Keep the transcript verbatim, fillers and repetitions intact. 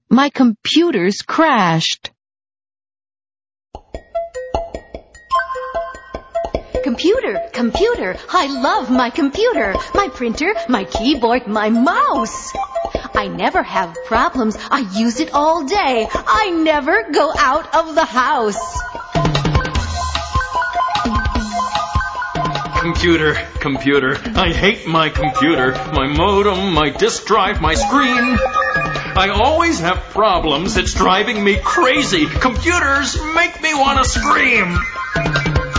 My computer's crashed. Computer, computer, I love my computer, my printer, my keyboard, my mouse. I never have problems. I use it all day. I never go out of the house. Computer, computer, I hate my computer, my modem, my disk drive, my screen. I always have problems. It's driving me crazy. Computers make me want to scream.